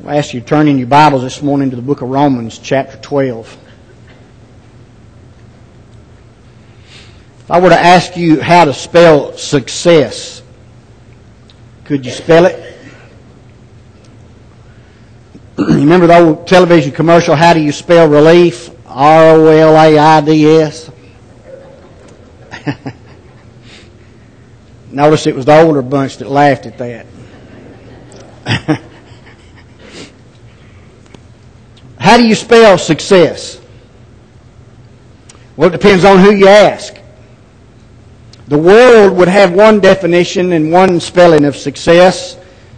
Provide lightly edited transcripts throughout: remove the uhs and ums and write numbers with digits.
I ask you to turn in your Bibles this morning to the book of Romans, chapter 12. If I were to ask you how to spell success, could you spell it? Remember the old television commercial, how do you spell relief? R-O-L-A-I-D-S. Notice it was the older bunch that laughed at that. How do you spell success? Well, it depends on who you ask. The world would have one definition and one spelling of success.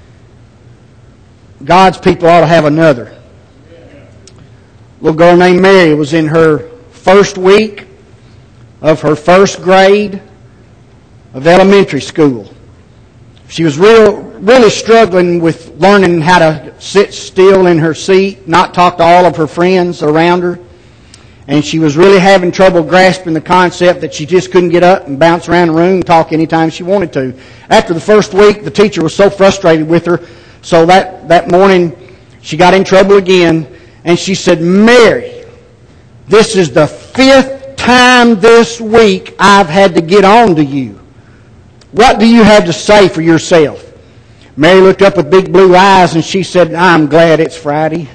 God's people ought to have another. A little girl named Mary was in her first week of her first grade of elementary school. She was really struggling with learning how to sit still in her seat, not talk to all of her friends around her. And she was really having trouble grasping the concept that she just couldn't get up and bounce around the room and talk anytime she wanted to. After the first week, the teacher was so frustrated with her, so that morning she got in trouble again. And she said, "Mary, this is the 5th time this week I've had to get on to you. What do you have to say for yourself?" Mary looked up with big blue eyes and she said, "I'm glad it's Friday."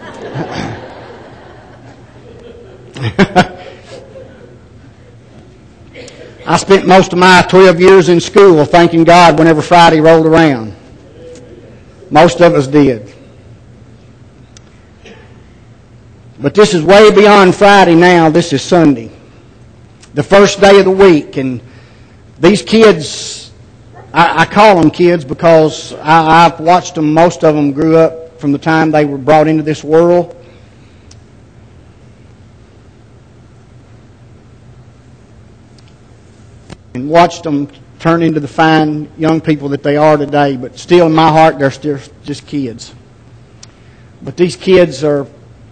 I spent most of my 12 years in school thanking God whenever Friday rolled around. Most of us did. But this is way beyond Friday now. This is Sunday, the first day of the week. And these kids, I call them kids because I've watched them. Most of them grew up from the time they were brought into this world. And watched them turn into the fine young people that they are today. But still in my heart, they're still just kids. But these kids are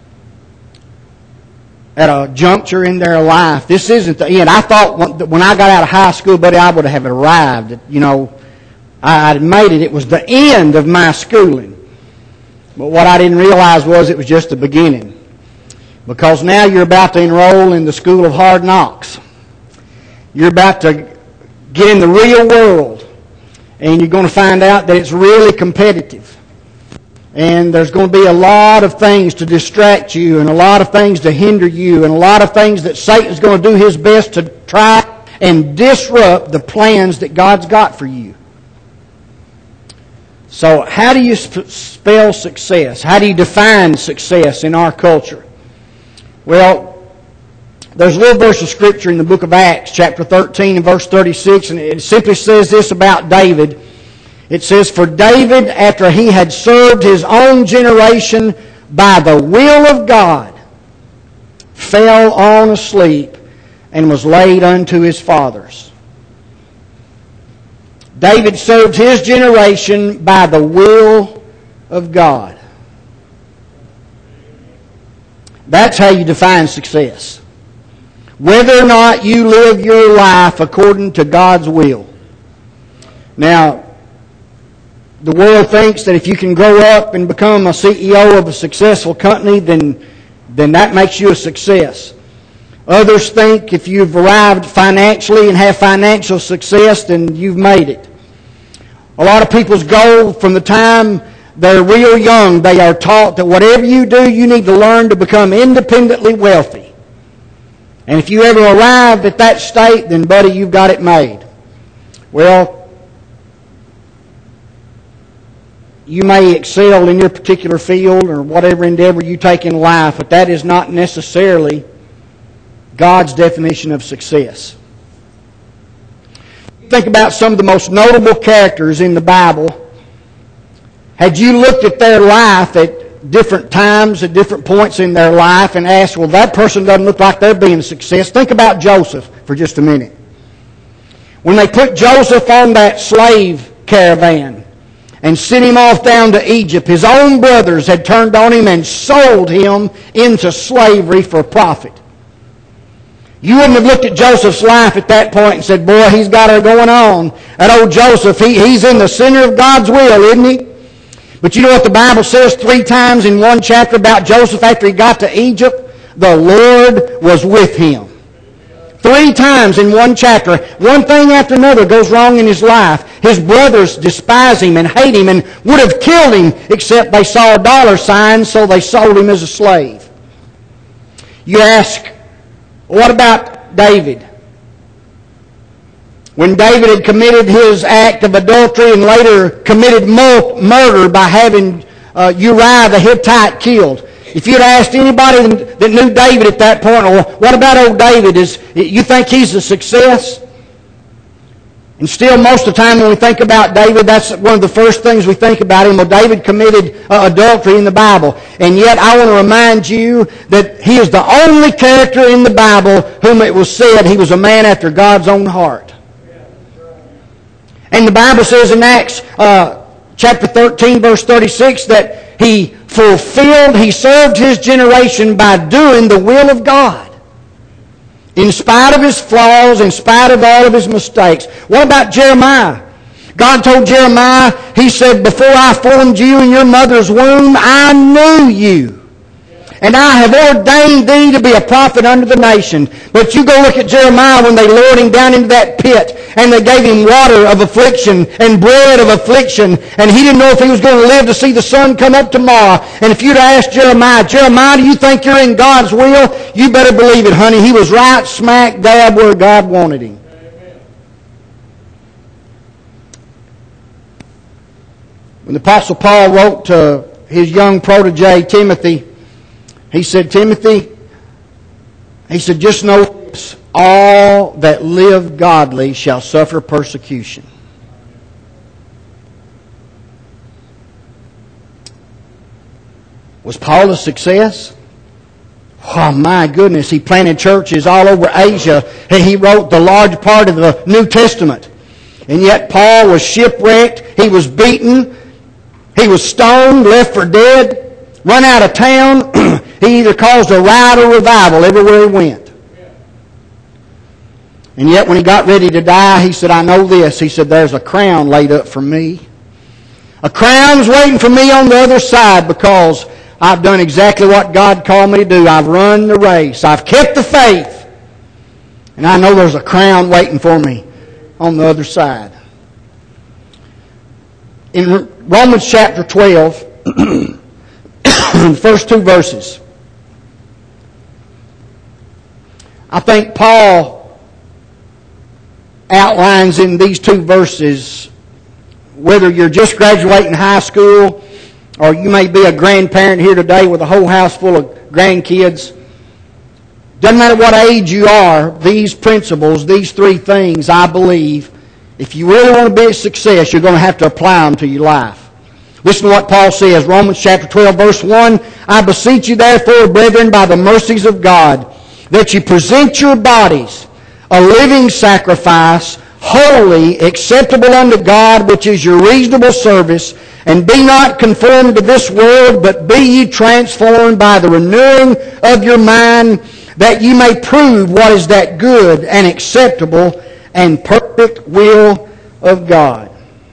at a juncture in their life. This isn't the end. I thought when I got out of high school, buddy, I would have arrived. I had made it. It was the end of my schooling. But what I didn't realize was it was just the beginning. Because now you're about to enroll in the school of hard knocks. You're about to get in the real world. And you're going to find out that it's really competitive. And there's going to be a lot of things to distract you and a lot of things to hinder you and a lot of things that Satan's going to do his best to try and disrupt the plans that God's got for you. So how do you spell success? How do you define success in our culture? Well, there's a little verse of Scripture in the book of Acts, chapter 13 and verse 36, and it simply says this about David. It says, "For David, after he had served his own generation by the will of God, fell on asleep and was laid unto his fathers." David served his generation by the will of God. That's how you define success. Whether or not you live your life according to God's will. Now, the world thinks that if you can grow up and become a CEO of a successful company, then that makes you a success. Others think if you've arrived financially and have financial success, then you've made it. A lot of people's goal from the time they're real young, they are taught that whatever you do, you need to learn to become independently wealthy. And if you ever arrived at that state, then buddy, you've got it made. Well, you may excel in your particular field or whatever endeavor you take in life, but that is not necessarily God's definition of success. Think about some of the most notable characters in the Bible. Had you looked at their life at different times, at different points in their life, and asked, well, that person doesn't look like they're being a success. Think about Joseph for just a minute. When they put Joseph on that slave caravan and sent him off down to Egypt, his own brothers had turned on him and sold him into slavery for profit. You wouldn't have looked at Joseph's life at that point and said, boy, he's got her going on. That old Joseph, he's in the center of God's will, isn't he? But you know what the Bible says 3 times in one chapter about Joseph after he got to Egypt? The Lord was with him. 3 times in one chapter. One thing after another goes wrong in his life. His brothers despise him and hate him and would have killed him except they saw a dollar sign, so they sold him as a slave. You ask, what about David? When David had committed his act of adultery and later committed murder by having Uriah the Hittite killed. If you'd asked anybody that knew David at that point, or what about old David, you think he's a success? And still, most of the time when we think about David, that's one of the first things we think about him. Well, David committed adultery in the Bible. And yet, I want to remind you that he is the only character in the Bible whom it was said he was a man after God's own heart. And the Bible says in Acts chapter 13, verse 36, that he served his generation by doing the will of God. In spite of his flaws, in spite of all of his mistakes. What about Jeremiah? God told Jeremiah, He said, before I formed you in your mother's womb, I knew you. And I have ordained thee to be a prophet unto the nation. But you go look at Jeremiah when they lowered him down into that pit and they gave him water of affliction and bread of affliction, and he didn't know if he was going to live to see the sun come up tomorrow. And if you'd asked Jeremiah, do you think you're in God's will? You better believe it, honey. He was right smack dab where God wanted him. When the Apostle Paul wrote to his young protege, Timothy, he said, Timothy, just know this, all that live godly shall suffer persecution. Was Paul a success? Oh my goodness, he planted churches all over Asia. He wrote the large part of the New Testament. And yet Paul was shipwrecked, he was beaten, he was stoned, left for dead, run out of town. He either caused a riot or revival everywhere he went. And yet when he got ready to die, he said, I know this. He said, there's a crown laid up for me. A crown's waiting for me on the other side because I've done exactly what God called me to do. I've run the race. I've kept the faith. And I know there's a crown waiting for me on the other side. In Romans chapter 12, the first 2 verses, I think Paul outlines in these 2 verses, whether you're just graduating high school or you may be a grandparent here today with a whole house full of grandkids. Doesn't matter what age you are, these principles, these 3 things, I believe, if you really want to be a success, you're going to have to apply them to your life. Listen to what Paul says, Romans chapter 12, verse 1. I beseech you therefore, brethren, by the mercies of God, that you present your bodies a living sacrifice, holy, acceptable unto God, which is your reasonable service, and be not conformed to this world, but be ye transformed by the renewing of your mind, that ye may prove what is that good and acceptable and perfect will of God.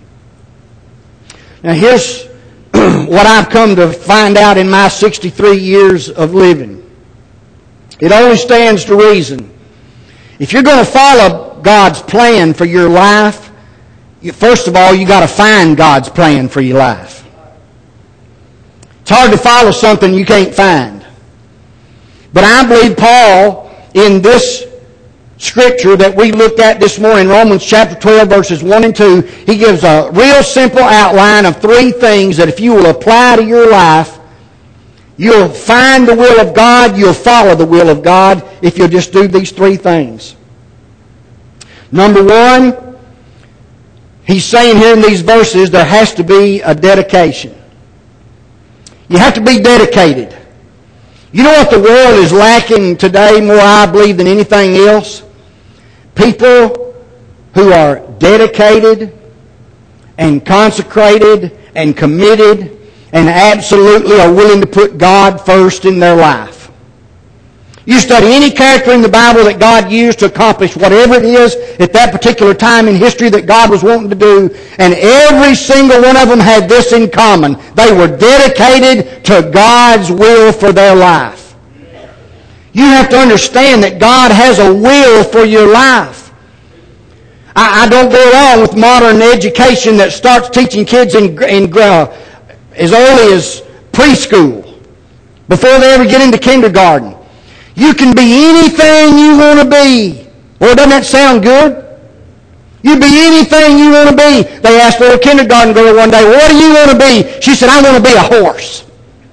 Now here's what I've come to find out in my 63 years of living. It only stands to reason. If you're going to follow God's plan for your life, first of all, you've got to find God's plan for your life. It's hard to follow something you can't find. But I believe Paul, in this Scripture that we looked at this morning, Romans chapter 12, verses 1 and 2, he gives a real simple outline of 3 things that if you will apply to your life, you'll find the will of God, you'll follow the will of God if you'll just do these 3 things. Number 1, he's saying here in these verses there has to be a dedication. You have to be dedicated. You know what the world is lacking today more, I believe, than anything else? People who are dedicated and consecrated and committed and absolutely are willing to put God first in their life. You study any character in the Bible that God used to accomplish whatever it is at that particular time in history that God was wanting to do, and every single one of them had this in common. They were dedicated to God's will for their life. You have to understand that God has a will for your life. I don't go along with modern education that starts teaching kids in as early as preschool, before they ever get into kindergarten. You can be anything you want to be. Well, doesn't that sound good? You be anything you want to be. They asked a little kindergarten girl one day, what do you want to be? She said, I want to be a horse.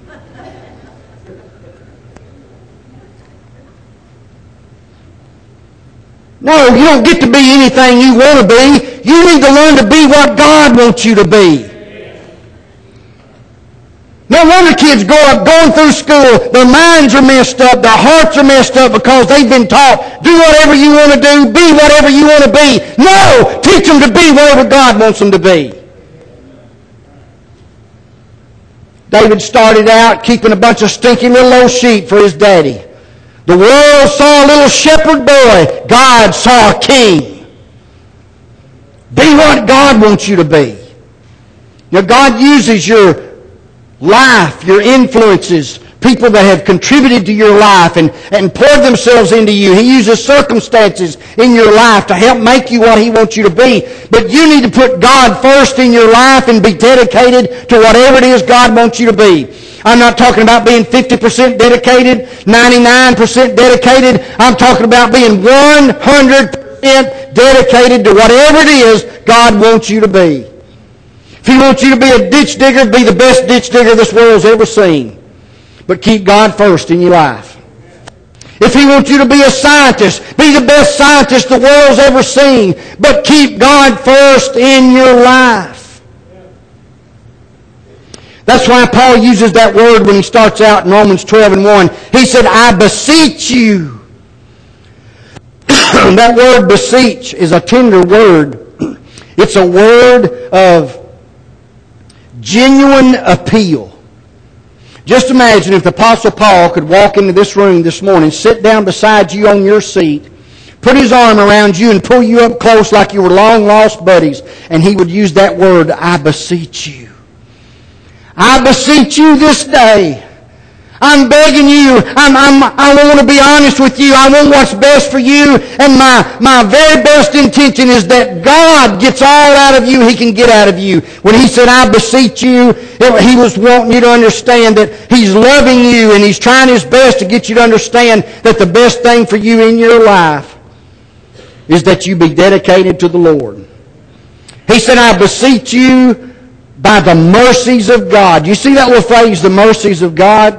No, you don't get to be anything you want to be. You need to learn to be what God wants you to be. No wonder kids grow up going through school, their minds are messed up, their hearts are messed up because they've been taught, do whatever you want to do, be whatever you want to be. No! Teach them to be whatever God wants them to be. David started out keeping a bunch of stinky little old sheep for his daddy. The world saw a little shepherd boy. God saw a king. Be what God wants you to be. Now, God uses your life, your influences, people that have contributed to your life and poured themselves into you. He uses circumstances in your life to help make you what He wants you to be. But you need to put God first in your life and be dedicated to whatever it is God wants you to be. I'm not talking about being 50% dedicated, 99% dedicated. I'm talking about being 100% dedicated to whatever it is God wants you to be. If He wants you to be a ditch digger, be the best ditch digger this world's ever seen. But keep God first in your life. If He wants you to be a scientist, be the best scientist the world's ever seen. But keep God first in your life. That's why Paul uses that word when he starts out in Romans 12:1. He said, I beseech you. That word beseech is a tender word. It's a word of genuine appeal. Just imagine if the Apostle Paul could walk into this room this morning, sit down beside you on your seat, put his arm around you and pull you up close like you were long-lost buddies, and he would use that word, I beseech you. I beseech you this day. I'm begging you. I want to be honest with you. I want what's best for you. And my very best intention is that God gets all out of you He can get out of you. When He said, I beseech you, He was wanting you to understand that He's loving you and He's trying His best to get you to understand that the best thing for you in your life is that you be dedicated to the Lord. He said, I beseech you by the mercies of God. You see that little phrase, the mercies of God?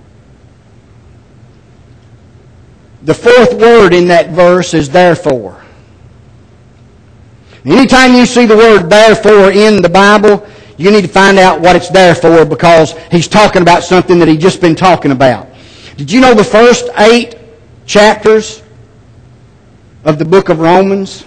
The fourth word in that verse is therefore. Anytime you see the word therefore in the Bible, you need to find out what it's there for because He's talking about something that He's just been talking about. Did you know the first 8 chapters of the book of Romans?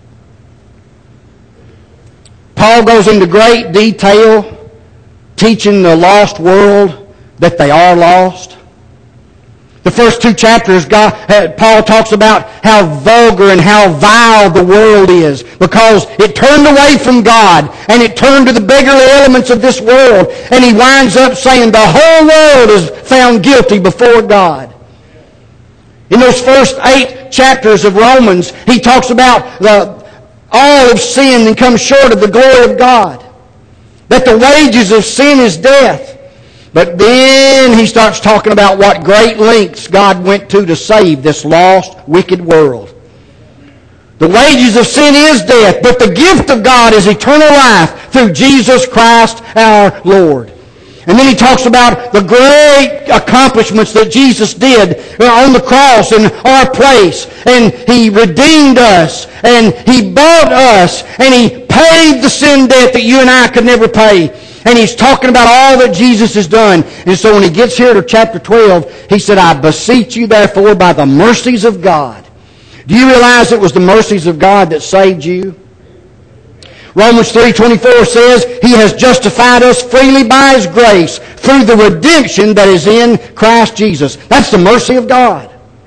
Paul goes into great detail teaching the lost world that they are lost. The first 2 chapters, Paul talks about how vulgar and how vile the world is because it turned away from God and it turned to the beggarly elements of this world. And he winds up saying the whole world is found guilty before God. In those first 8 chapters of Romans, he talks about all have sinned and come short of the glory of God. That the wages of sin is death. But then he starts talking about what great lengths God went to save this lost, wicked world. The wages of sin is death, but the gift of God is eternal life through Jesus Christ our Lord. And then he talks about the great accomplishments that Jesus did on the cross in our place. And He redeemed us, and He bought us, and He paid the sin debt that you and I could never pay. And he's talking about all that Jesus has done. And so when he gets here to chapter 12, he said, I beseech you therefore by the mercies of God. Do you realize it was the mercies of God that saved you? Romans 3:24 says, He has justified us freely by His grace through the redemption that is in Christ Jesus. That's the mercy of God.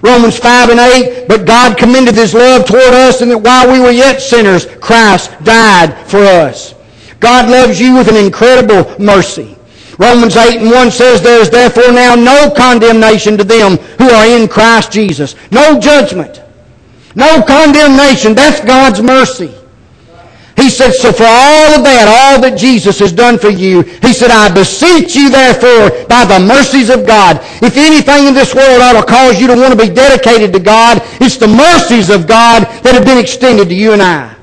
Romans 5 and 8, but God commended His love toward us, and that while we were yet sinners, Christ died for us. God loves you with an incredible mercy. Romans 8 and 1 says, there is therefore now no condemnation to them who are in Christ Jesus. No judgment. No condemnation. That's God's mercy. He said, so for all of that, all that Jesus has done for you, He said, I beseech you therefore by the mercies of God. If anything in this world ought to cause you to want to be dedicated to God, it's the mercies of God that have been extended to you and I.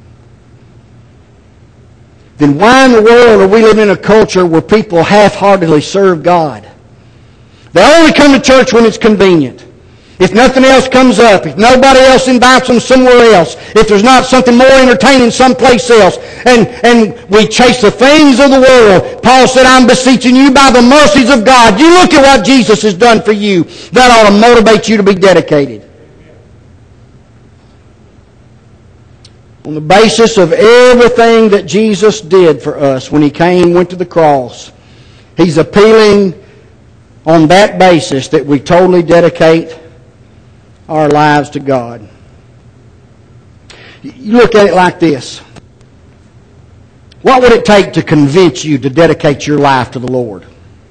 Then why in the world are we living in a culture where people half-heartedly serve God? They only come to church when it's convenient. If nothing else comes up, if nobody else invites them somewhere else, if there's not something more entertaining someplace else, and we chase the things of the world. Paul said, I'm beseeching you by the mercies of God. You look at what Jesus has done for you. That ought to motivate you to be dedicated. On the basis of everything that Jesus did for us when He came, went to the cross, He's appealing on that basis that we totally dedicate our lives to God. You look at it like this. What would it take to convince you to dedicate your life to the Lord?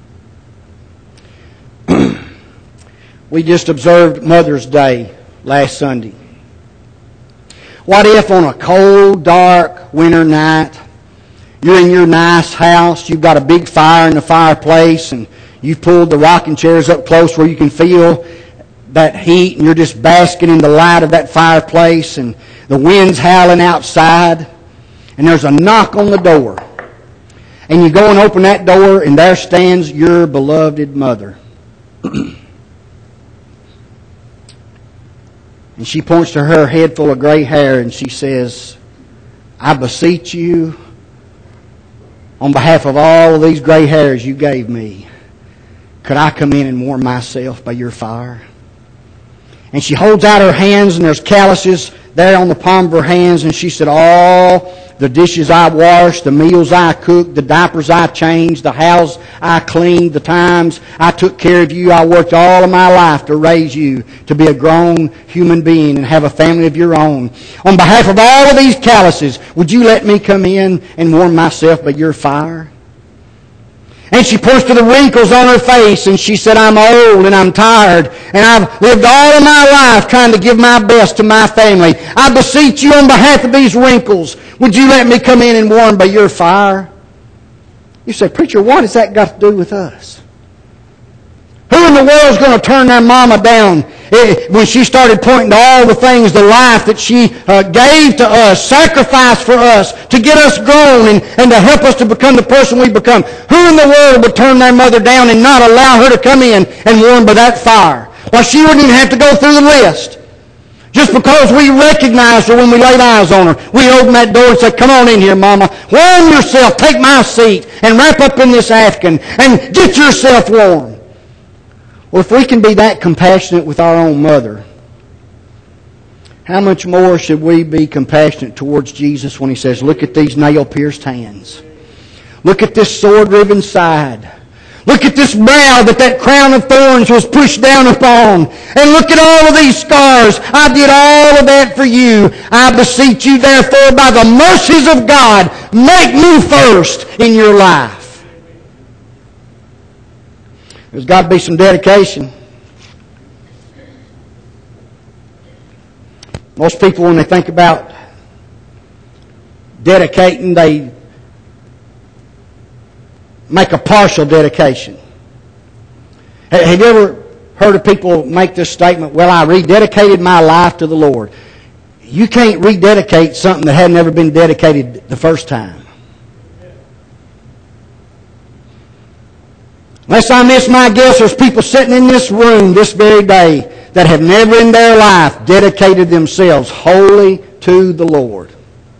We just observed Mother's Day last Sunday. What if on a cold, dark winter night, you're in your nice house, you've got a big fire in the fireplace, and you've pulled the rocking chairs up close where you can feel that heat, and you're just basking in the light of that fireplace, and the wind's howling outside, and there's a knock on the door. And you go and open that door, and there stands your beloved mother. And she points to her head full of gray hair, and she says, I beseech you, on behalf of all of these gray hairs you gave me, could I come in and warm myself by your fire? And she holds out her hands, and there's calluses there on the palm of her hands, and she said, all the dishes I washed, the meals I cooked, the diapers I changed, the house I cleaned, the times I took care of you, I worked all of my life to raise you to be a grown human being and have a family of your own. On behalf of all of these calluses, would you let me come in and warm myself by your fire? And she points to the wrinkles on her face, and she said, I'm old and I'm tired, and I've lived all of my life trying to give my best to my family. I beseech you on behalf of these wrinkles, would you let me come in and warm by your fire? You say, preacher, what has that got to do with us? Who in the world is going to turn their mama down when she started pointing to all the things, the life that she gave to us, sacrificed for us, to get us grown and to help us to become the person we become? Who in the world would turn their mother down and not allow her to come in and warm by that fire? Well, she wouldn't even have to go through the list. Just because we recognized her when we laid eyes on her, we opened that door and said, come on in here, Mama. Warm yourself. Take my seat and wrap up in this afghan and get yourself warm. Well, if we can be that compassionate with our own mother, how much more should we be compassionate towards Jesus when He says, look at these nail-pierced hands. Look at this sword-riven side. Look at this brow that crown of thorns was pushed down upon. And look at all of these scars. I did all of that for you. I beseech you, therefore, by the mercies of God, make me first in your life. There's got to be some dedication. Most people, when they think about dedicating, they make a partial dedication. Have you ever heard of people make this statement, well, I rededicated my life to the Lord? You can't rededicate something that hadn't ever been dedicated the first time. Unless I miss my guess, there's people sitting in this room this very day that have never in their life dedicated themselves wholly to the Lord.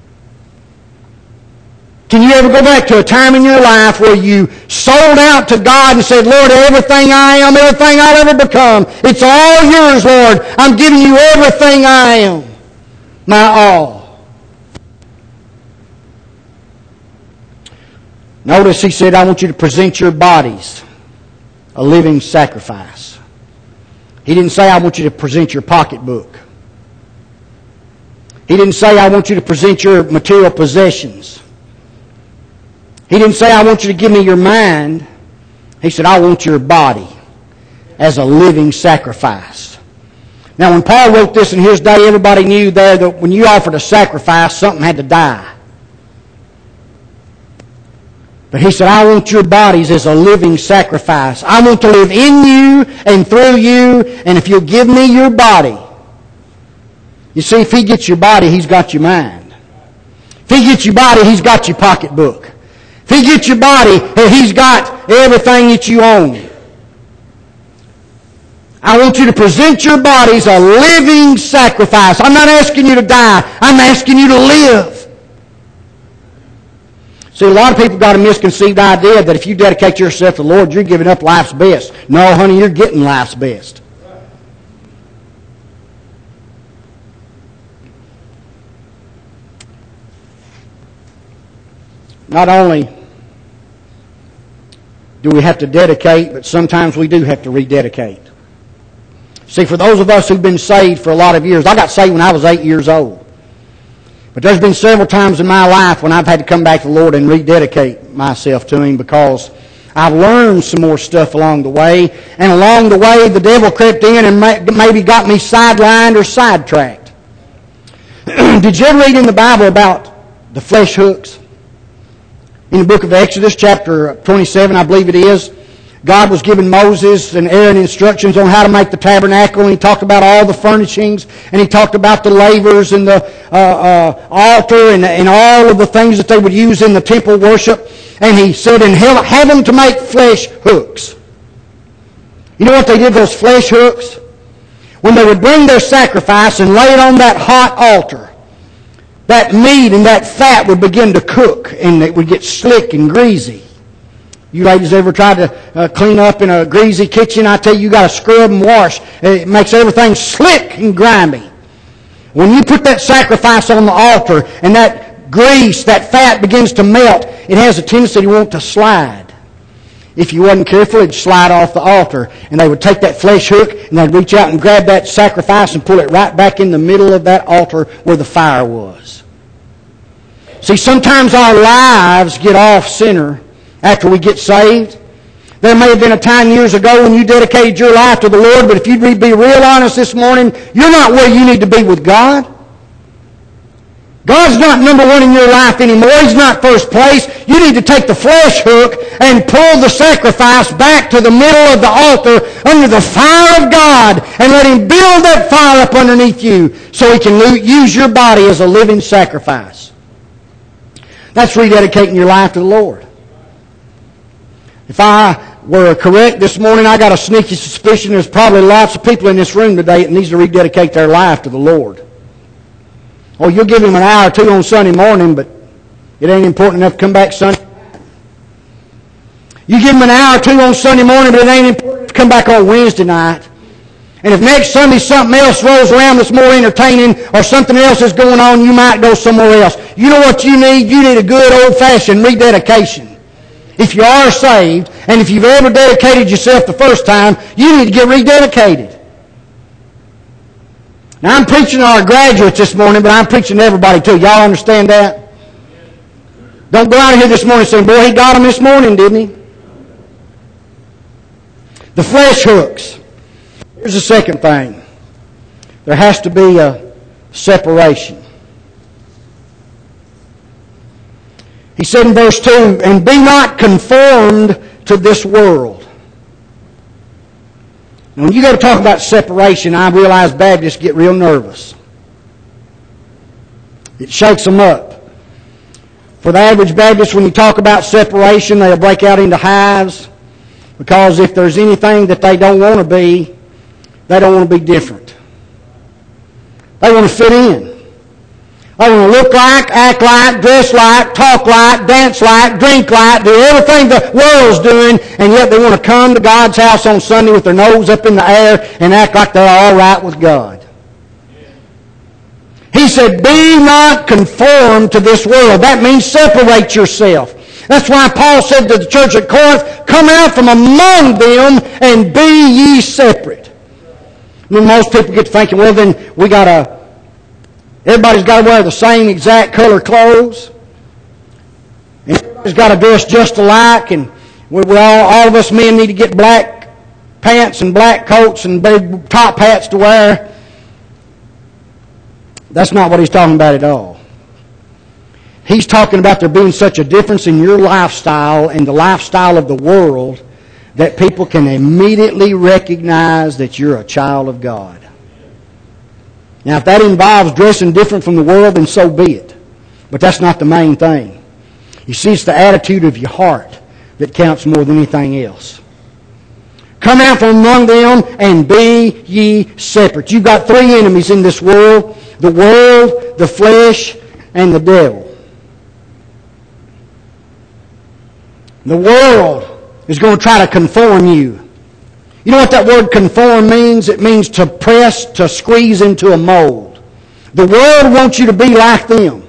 Can you ever go back to a time in your life where you sold out to God and said, Lord, everything I am, everything I'll ever become, it's all yours, Lord. I'm giving you everything I am, my all. Notice He said, I want you to present your bodies a living sacrifice. He didn't say, I want you to present your pocketbook. He didn't say, I want you to present your material possessions. He didn't say, I want you to give me your mind. He said, I want your body as a living sacrifice. Now, when Paul wrote this in his day, everybody knew there that when you offered a sacrifice, something had to die. But he said, I want your bodies as a living sacrifice. I want to live in you and through you, and if you'll give me your body. You see, if he gets your body, he's got your mind. If he gets your body, he's got your pocketbook. If he gets your body, he's got everything that you own. I want you to present your bodies a living sacrifice. I'm not asking you to die. I'm asking you to live. See, a lot of people got a misconceived idea that if you dedicate yourself to the Lord, you're giving up life's best. No, honey, you're getting life's best. Not only do we have to dedicate, but sometimes we do have to rededicate. See, for those of us who've been saved for a lot of years, I got saved when I was 8 years old. But there's been several times in my life when I've had to come back to the Lord and rededicate myself to Him because I've learned some more stuff along the way. And along the way, the devil crept in and maybe got me sidelined or sidetracked. Did you ever read in the Bible about the flesh hooks? In the book of Exodus, chapter 27, I believe it is, God was giving Moses and Aaron instructions on how to make the tabernacle, and He talked about all the furnishings, and He talked about the lavers and the altar and all of the things that they would use in the temple worship. And He said, and have them to make flesh hooks. You know what they did, those flesh hooks? When they would bring their sacrifice and lay it on that hot altar, that meat and that fat would begin to cook, and it would get slick and greasy. You ladies ever tried to clean up in a greasy kitchen? I tell you, you got to scrub and wash. It makes everything slick and grimy. When you put that sacrifice on the altar and that grease, that fat begins to melt, it has a tendency to want to slide. If you wasn't careful, it'd slide off the altar. And they would take that flesh hook and they'd reach out and grab that sacrifice and pull it right back in the middle of that altar where the fire was. See, sometimes our lives get off center after we get saved. There may have been a time years ago when you dedicated your life to the Lord, but if you'd be real honest this morning, you're not where you need to be with God. God's not number one in your life anymore. He's not first place. You need to take the flesh hook and pull the sacrifice back to the middle of the altar under the fire of God and let Him build that fire up underneath you so He can use your body as a living sacrifice. That's rededicating your life to the Lord. If I were correct this morning, I got a sneaky suspicion there's probably lots of people in this room today that needs to rededicate their life to the Lord. Oh, you'll give Him an hour or two on Sunday morning, but it ain't important enough to come back Sunday. You give Him an hour or two on Sunday morning, but it ain't important to come back on Wednesday night. And if next Sunday something else rolls around that's more entertaining or something else is going on, you might go somewhere else. You know what you need? You need a good old-fashioned rededication. If you are saved, and if you've ever dedicated yourself the first time, you need to get rededicated. Now, I'm preaching to our graduates this morning, but I'm preaching to everybody too. Y'all understand that? Don't go out of here this morning saying, boy, he got them this morning, didn't he? The flesh hooks. Here's the second thing. There has to be a separation. He said in verse 2, and be not conformed to this world. Now, when you go to talk about separation, I realize Baptists get real nervous. It shakes them up. For the average Baptist, when you talk about separation, they'll break out into hives. Because if there's anything that they don't want to be, they don't want to be different. They want to fit in. They want to look like, act like, dress like, talk like, dance like, drink like, do everything the world's doing, and yet they want to come to God's house on Sunday with their nose up in the air and act like they're all right with God. He said, be not conformed to this world. That means separate yourself. That's why Paul said to the church at Corinth, come out from among them and be ye separate. And then most people get to thinking, well, then everybody's got to wear the same exact color clothes. And everybody's got to dress just alike. And all of us men need to get black pants and black coats and big top hats to wear. That's not what he's talking about at all. He's talking about there being such a difference in your lifestyle and the lifestyle of the world that people can immediately recognize that you're a child of God. Now, if that involves dressing different from the world, then so be it. But that's not the main thing. You see, it's the attitude of your heart that counts more than anything else. Come out from among them and be ye separate. You've got three enemies in this world: the world, the flesh, and the devil. The world is going to try to conform you. You know what that word conform means? It means to press, to squeeze into a mold. The world wants you to be like them.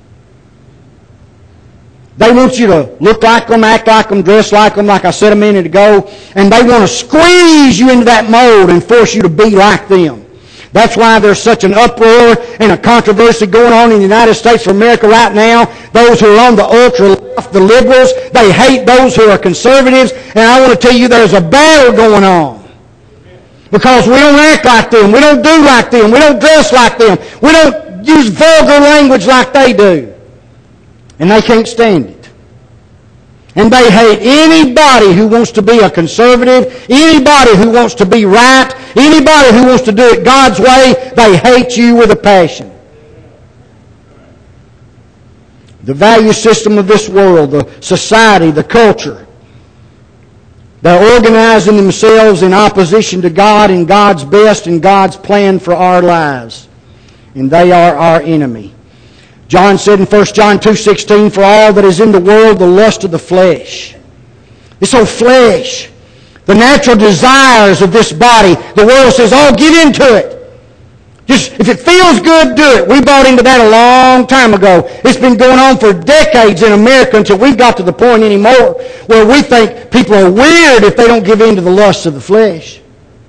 They want you to look like them, act like them, dress like them, like I said a minute ago, and they want to squeeze you into that mold and force you to be like them. That's why there's such an uproar and a controversy going on in the United States of America right now. Those who are on the ultra-left, the liberals, they hate those who are conservatives. And I want to tell you there's a battle going on. Because we don't act like them. We don't do like them. We don't dress like them. We don't use vulgar language like they do. And they can't stand it. And they hate anybody who wants to be a conservative, anybody who wants to be right, anybody who wants to do it God's way. They hate you with a passion. The value system of this world, the society, the culture, they're organizing themselves in opposition to God and God's best and God's plan for our lives. And they are our enemy. John said in 1 John 2:16, for all that is in the world, the lust of the flesh. This old flesh, the natural desires of this body, the world says, oh, get into it. Just, if it feels good, do it. We bought into that a long time ago. It's been going on for decades in America until we've got to the point anymore where we think people are weird if they don't give in to the lusts of the flesh.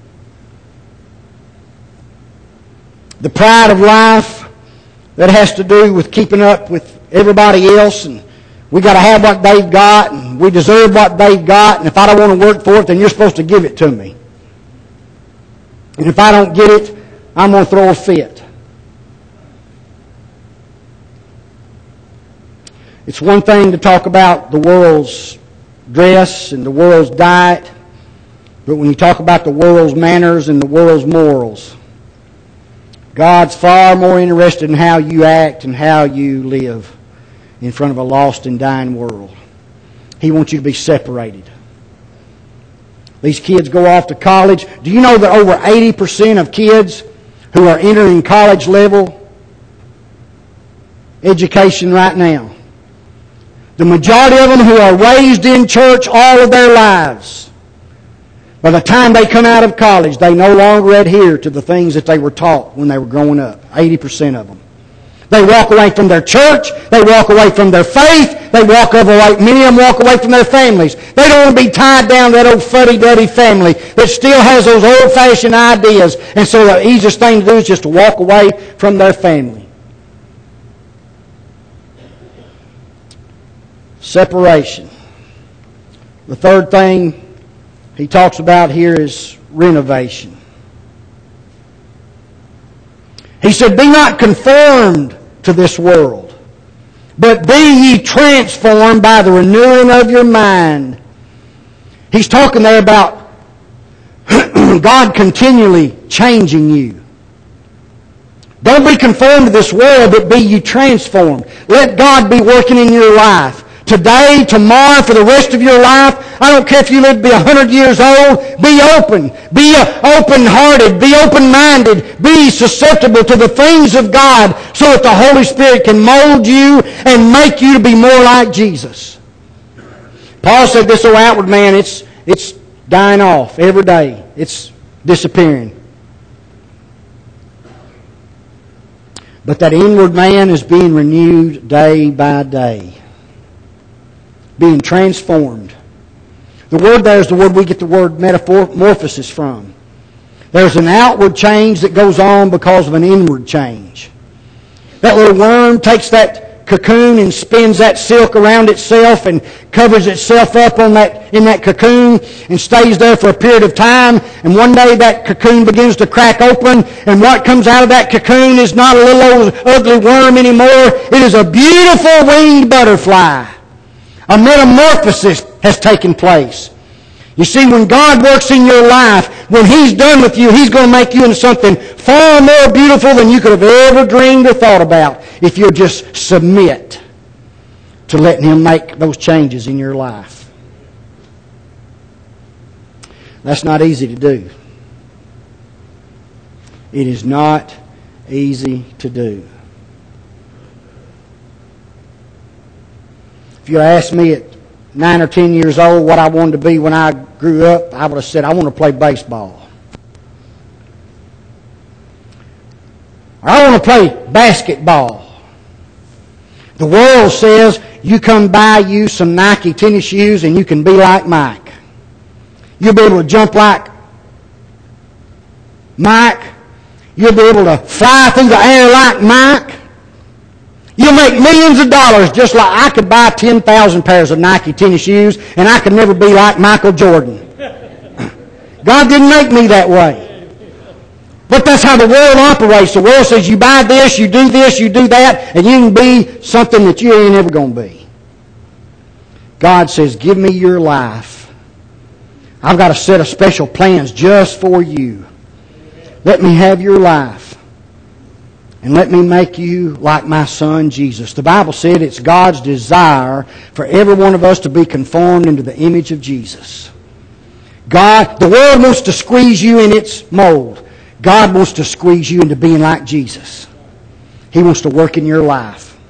The pride of life that has to do with keeping up with everybody else, and we got to have what they've got, and we deserve what they've got, and if I don't want to work for it, then you're supposed to give it to me. And if I don't get it, I'm going to throw a fit. It's one thing to talk about the world's dress and the world's diet, but when you talk about the world's manners and the world's morals, God's far more interested in how you act and how you live in front of a lost and dying world. He wants you to be separated. These kids go off to college. Do you know that over 80% of kids who are entering college level education right now, the majority of them who are raised in church all of their lives, by the time they come out of college, they no longer adhere to the things that they were taught when they were growing up. 80% of them. They walk away from their church. They walk away from their faith. They walk away. Many of them walk away from their families. They don't want to be tied down to that old fuddy-duddy family that still has those old-fashioned ideas. And so the easiest thing to do is just to walk away from their family. Separation. The third thing he talks about here is renovation. He said, be not conformed to this world, but be ye transformed by the renewing of your mind. He's talking there about God continually changing you. Don't be conformed to this world, but be ye transformed. Let God be working in your life. Today, tomorrow, for the rest of your life. I don't care if you live to be 100 years old. Be open. Be open-hearted. Be open-minded. Be susceptible to the things of God so that the Holy Spirit can mold you and make you to be more like Jesus. Paul said this old outward man, it's dying off every day. It's disappearing. But that inward man is being renewed day by day. Being transformed. The word there is the word we get the word metamorphosis from. There's an outward change that goes on because of an inward change. That little worm takes that cocoon and spins that silk around itself and covers itself up in that cocoon and stays there for a period of time. And one day that cocoon begins to crack open, and what comes out of that cocoon is not a little old ugly worm anymore. It is a beautiful winged butterfly. A metamorphosis has taken place. You see, when God works in your life, when He's done with you, He's going to make you into something far more beautiful than you could have ever dreamed or thought about if you'll just submit to letting Him make those changes in your life. That's not easy to do. It is not easy to do. If you asked me at 9 or 10 years old what I wanted to be when I grew up, I would have said, I want to play baseball. Or I want to play basketball. The world says you come buy you some Nike tennis shoes and you can be like Mike. You'll be able to jump like Mike. You'll be able to fly through the air like Mike. You'll make millions of dollars just like I could buy 10,000 pairs of Nike tennis shoes and I could never be like Michael Jordan. God didn't make me that way. But that's how the world operates. The world says you buy this, you do that, and you can be something that you ain't ever going to be. God says, give me your life. I've got a set of special plans just for you. Let me have your life. And let me make you like my Son, Jesus. The Bible said it's God's desire for every one of us to be conformed into the image of Jesus. The world wants to squeeze you in its mold. God wants to squeeze you into being like Jesus. He wants to work in your life.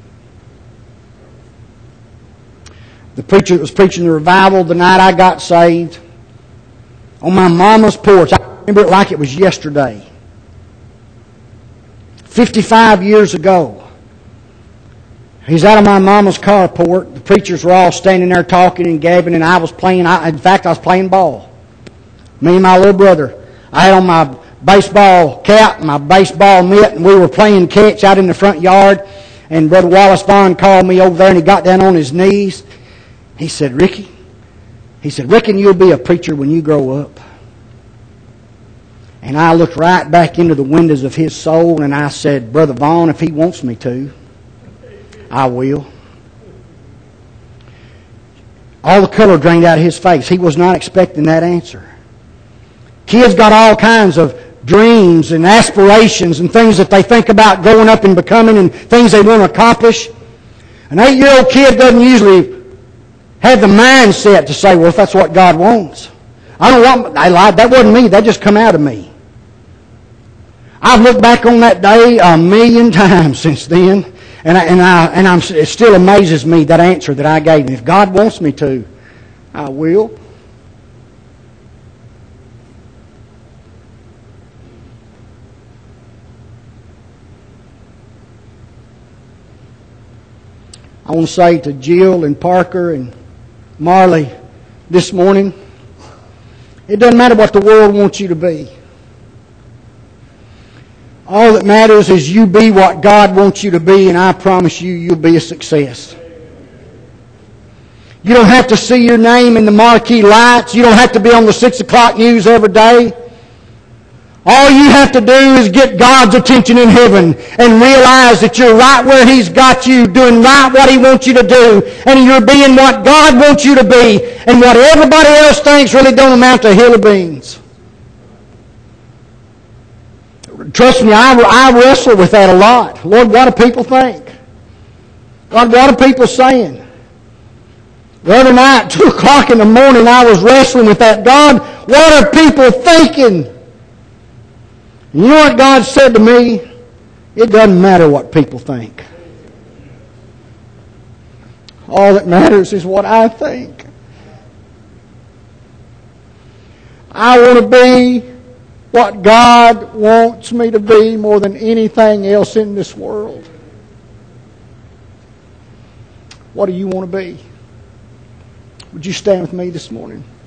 The preacher that was preaching the revival the night I got saved, on my mama's porch, I remember it like it was yesterday. 55 years ago. He's out of my mama's carport. The preachers were all standing there talking and gabbing, and I was playing. In fact, I was playing ball. Me and my little brother. I had on my baseball cap, my baseball mitt, and we were playing catch out in the front yard. And Brother Wallace Vaughn called me over there, and he got down on his knees. He said, Ricky, reckon you'll be a preacher when you grow up. And I looked right back into the windows of his soul and I said, Brother Vaughn, if he wants me to, I will. All the color drained out of his face. He was not expecting that answer. Kids got all kinds of dreams and aspirations and things that they think about growing up and becoming and things they want to accomplish. An 8-year-old kid doesn't usually have the mindset to say, well, if that's what God wants. I lied. That wasn't me. That just come out of me. I've looked back on that day 1,000,000 times since then, and it still amazes me, that answer that I gave him. If God wants me to, I will. I want to say to Jill and Parker and Marley this morning, it doesn't matter what the world wants you to be. All that matters is you be what God wants you to be, and I promise you, you'll be a success. You don't have to see your name in the marquee lights. You don't have to be on the 6 o'clock news every day. All you have to do is get God's attention in heaven and realize that you're right where He's got you, doing right what He wants you to do, and you're being what God wants you to be, and what everybody else thinks really don't amount to a hill of beans. Trust me, I wrestle with that a lot. Lord, what do people think? God, what are people saying? The other night, 2 o'clock in the morning, I was wrestling with that. God, what are people thinking? And you know what God said to me? It doesn't matter what people think. All that matters is what I think. I want to be what God wants me to be more than anything else in this world. What do you want to be? Would you stand with me this morning?